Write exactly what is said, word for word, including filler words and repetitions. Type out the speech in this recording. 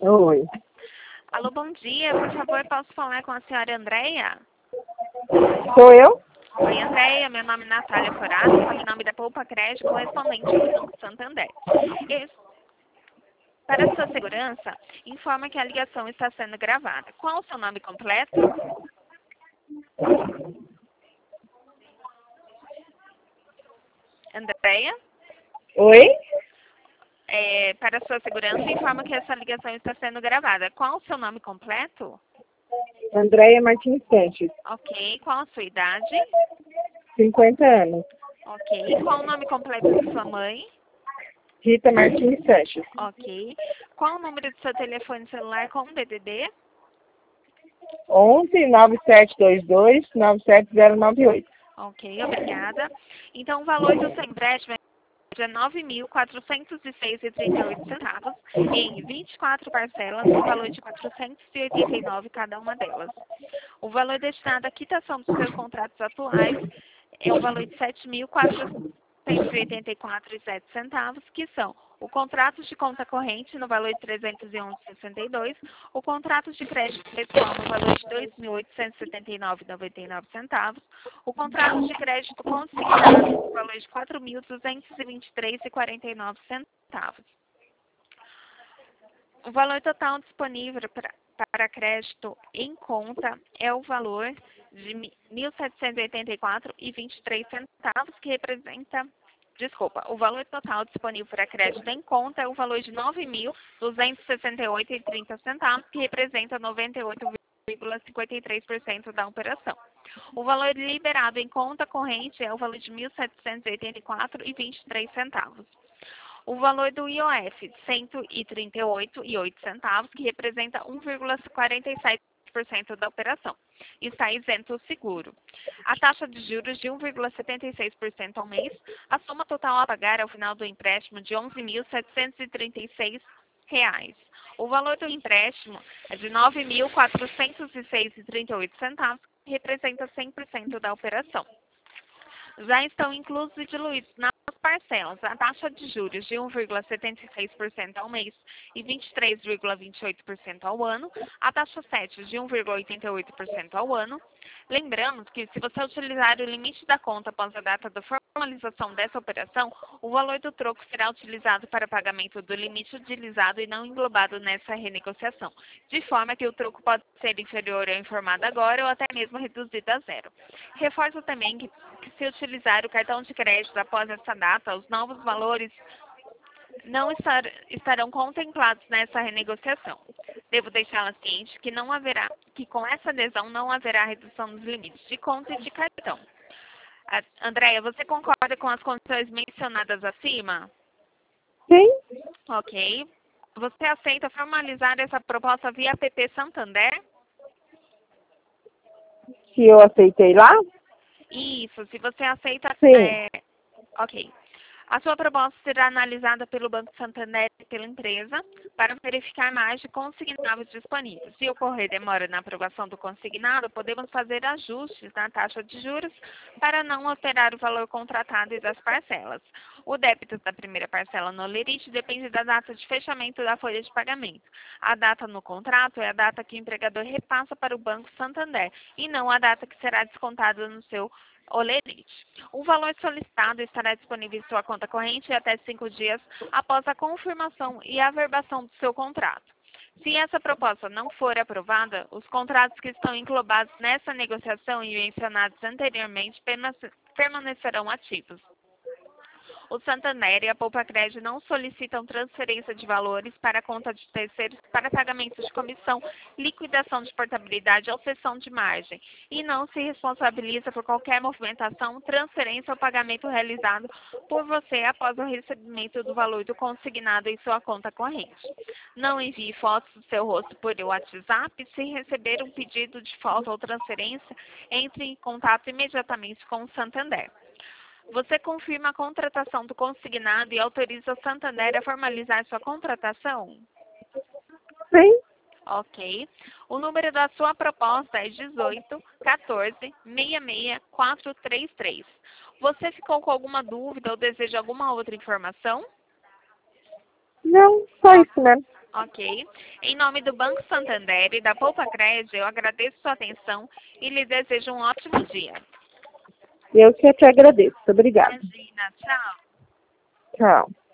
Oi. Alô, bom dia. Por favor, posso falar com a senhora Andréia? Sou eu? Oi, Andréia. Meu nome é Natália Forato, falo em nome da Poupa Crédito, correspondente do Banco Santander. Eu, para sua segurança, informa que a ligação está sendo gravada. Qual o seu nome completo? Andréia? Oi? É, para sua segurança, informa que essa ligação está sendo gravada. Qual o seu nome completo? Andréia Martins Sanches, Ok. Qual a sua idade? cinquenta anos. Ok. Qual o nome completo de sua mãe? Rita Martins Sanches, Ok. Qual o número do seu telefone celular com D D D? onze nove sete dois dois nove sete zero nove oito. Ok, obrigada. Então, o valor do seu empréstimo é de nove mil quatrocentos e seis reais e trinta e oito centavos em vinte e quatro parcelas, no valor de quatrocentos e oitenta e nove reais cada uma delas. O valor destinado à quitação dos seus contratos atuais é o valor de sete mil quatrocentos e oitenta e quatro reais e sete centavos, que são o contrato de conta corrente no valor de trezentos e onze reais e sessenta e dois centavos, o contrato de crédito pessoal no valor de dois mil oitocentos e setenta e nove reais e noventa e nove centavos, o contrato de crédito consignado no valor de quatro mil duzentos e vinte e três reais e quarenta e nove centavos. O valor total disponível para, para crédito em conta é o valor de mil setecentos e oitenta e quatro reais e vinte e três centavos, que representa, desculpa, o valor total disponível para crédito em conta é o valor de nove mil duzentos e sessenta e oito reais e trinta centavos, que representa noventa e oito vírgula cinquenta e três por cento da operação. O valor liberado em conta corrente é o valor de mil setecentos e oitenta e quatro reais e vinte e três centavos. O valor do I O F, cento e trinta e oito reais e oito centavos, que representa um vírgula quarenta e sete por cento da operação. Está isento o seguro. A taxa de juros de um vírgula setenta e seis por cento ao mês. A soma total a pagar ao final do empréstimo de onze mil setecentos e trinta e seis reais. O valor do empréstimo é de nove mil quatrocentos e seis reais e trinta e oito centavos, que representa cem por cento da operação. Já estão inclusos e diluídos nas parcelas a taxa de juros de um vírgula setenta e seis por cento ao mês e vinte e três vírgula vinte e oito por cento ao ano, a taxa sete de um vírgula oitenta e oito por cento ao ano. Lembramos que se você utilizar o limite da conta após a data da formalização dessa operação, o valor do troco será utilizado para pagamento do limite utilizado e não englobado nessa renegociação, de forma que o troco pode ser inferior ao informado agora ou até mesmo reduzido a zero. Reforço também que, que se utilizar o cartão de crédito após essa data, os novos valores não estar, estarão contemplados nessa renegociação. Devo deixá-la ciente que não haverá, que com essa adesão não haverá redução dos limites de conta e de cartão. Andréia, você concorda com as condições mencionadas acima? Sim. Ok. Você aceita formalizar essa proposta via app Santander? Se eu aceitei lá? Isso, se você aceita... Sim. É, ok. A sua proposta será analisada pelo Banco Santander e pela empresa para verificar mais de consignáveis disponíveis. Se ocorrer demora na aprovação do consignado, podemos fazer ajustes na taxa de juros para não alterar o valor contratado e das parcelas. O débito da primeira parcela no lerite depende da data de fechamento da folha de pagamento. A data no contrato é a data que o empregador repassa para o Banco Santander e não a data que será descontada no seu olerite. O valor solicitado estará disponível em sua conta corrente até cinco dias após a confirmação e averbação do seu contrato. Se essa proposta não for aprovada, os contratos que estão englobados nessa negociação e mencionados anteriormente permanecerão ativos. O Santander e a Poupa Crédito não solicitam transferência de valores para a conta de terceiros para pagamentos de comissão, liquidação de portabilidade ou cessão de margem e não se responsabiliza por qualquer movimentação, transferência ou pagamento realizado por você após o recebimento do valor do consignado em sua conta corrente. Não envie fotos do seu rosto por WhatsApp. Se receber um pedido de foto ou transferência, entre em contato imediatamente com o Santander. Você confirma a contratação do consignado e autoriza o Santander a formalizar sua contratação? Sim. Ok. O número da sua proposta é dezoito, quatorze, sessenta e seis, quatrocentos e trinta e três. Você ficou com alguma dúvida ou deseja alguma outra informação? Não, só isso, né? Ok. Em nome do Banco Santander e da Poupa Crédito, eu agradeço sua atenção e lhe desejo um ótimo dia. Eu que te agradeço. Obrigada. Imagina. Tchau. Tchau.